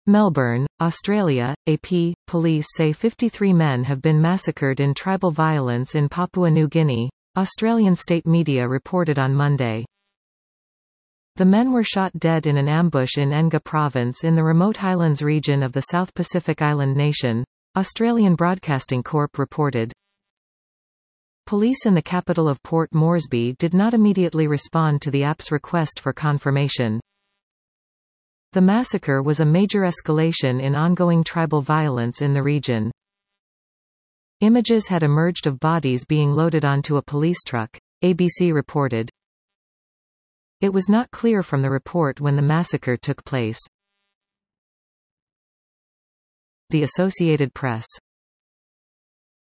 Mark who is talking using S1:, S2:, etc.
S1: Melbourne, Australia, AP, police say 53 men have been massacred in tribal violence in Papua New Guinea, Australian state media reported on Monday. The men were shot dead in an ambush in Enga province in the remote highlands region of the South Pacific island nation, Australian Broadcasting Corp reported. Police in the capital of Port Moresby did not immediately respond to the app's request for confirmation. The massacre was a major escalation in ongoing tribal violence in the region. Images had emerged of bodies being loaded onto a police truck, ABC reported. It was not clear from the report when the massacre took place. The Associated Press